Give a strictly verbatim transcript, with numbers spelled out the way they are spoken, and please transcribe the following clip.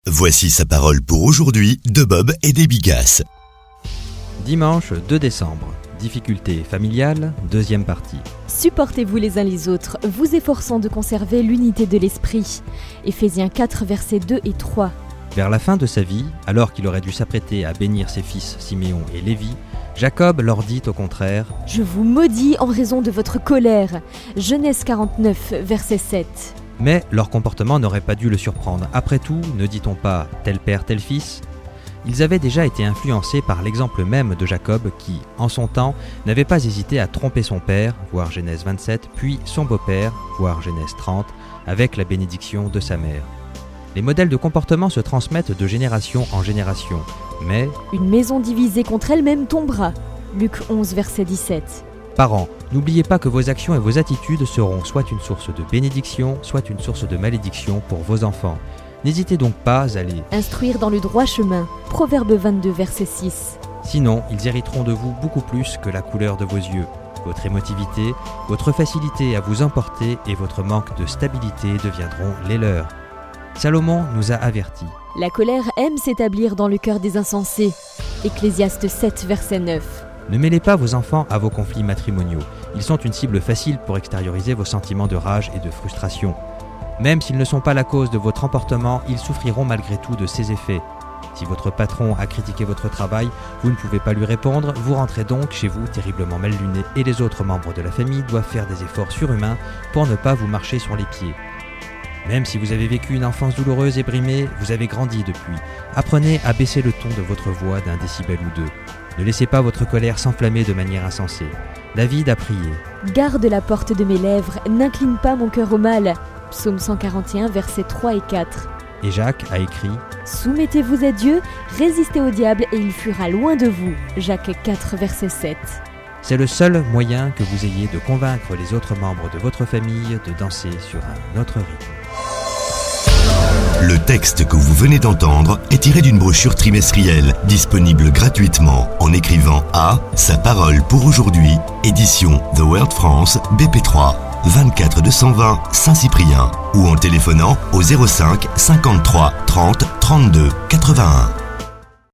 Voici sa parole pour aujourd'hui de Bob et des Bigasses. Dimanche deux décembre. Difficultés familiales, deuxième partie. Supportez-vous les uns les autres, vous efforçant de conserver l'unité de l'esprit. Éphésiens quatre, versets deux et trois. Vers la fin de sa vie, alors qu'il aurait dû s'apprêter à bénir ses fils Siméon et Lévi, Jacob leur dit au contraire « Je vous maudis en raison de votre colère » Genèse quarante-neuf, verset sept. Mais leur comportement n'aurait pas dû le surprendre. Après tout, ne dit-on pas tel père, tel fils ? Ils avaient déjà été influencés par l'exemple même de Jacob qui, en son temps, n'avait pas hésité à tromper son père, voir Genèse vingt-sept, puis son beau-père, voir Genèse trente, avec la bénédiction de sa mère. Les modèles de comportement se transmettent de génération en génération, mais... Une maison divisée contre elle-même tombera. Luc onze, verset dix-sept. Parents, n'oubliez pas que vos actions et vos attitudes seront soit une source de bénédiction, soit une source de malédiction pour vos enfants. N'hésitez donc pas à les instruire dans le droit chemin. Proverbe vingt-deux, verset six. Sinon, ils hériteront de vous beaucoup plus que la couleur de vos yeux. Votre émotivité, votre facilité à vous emporter et votre manque de stabilité deviendront les leurs. Salomon nous a avertis. La colère aime s'établir dans le cœur des insensés. Ecclésiaste sept, verset neuf. Ne mêlez pas vos enfants à vos conflits matrimoniaux. Ils sont une cible facile pour extérioriser vos sentiments de rage et de frustration. Même s'ils ne sont pas la cause de votre emportement, ils souffriront malgré tout de ces effets. Si votre patron a critiqué votre travail, vous ne pouvez pas lui répondre, vous rentrez donc chez vous terriblement mal luné et les autres membres de la famille doivent faire des efforts surhumains pour ne pas vous marcher sur les pieds. Même si vous avez vécu une enfance douloureuse et brimée, vous avez grandi depuis. Apprenez à baisser le ton de votre voix d'un décibel ou deux. Ne laissez pas votre colère s'enflammer de manière insensée. David a prié. Garde la porte de mes lèvres, n'incline pas mon cœur au mal. Psaume cent quarante et un, versets trois et quatre. Et Jacques a écrit. Soumettez-vous à Dieu, résistez au diable et il fuira loin de vous. Jacques quatre, verset sept. C'est le seul moyen que vous ayez de convaincre les autres membres de votre famille de danser sur un autre rythme. Le texte que vous venez d'entendre est tiré d'une brochure trimestrielle disponible gratuitement en écrivant à Sa parole pour aujourd'hui, édition The World France, B P trois, vingt-quatre deux cent vingt Saint-Cyprien ou en téléphonant au zéro cinq cinquante-trois trente trente-deux quatre-vingt-un.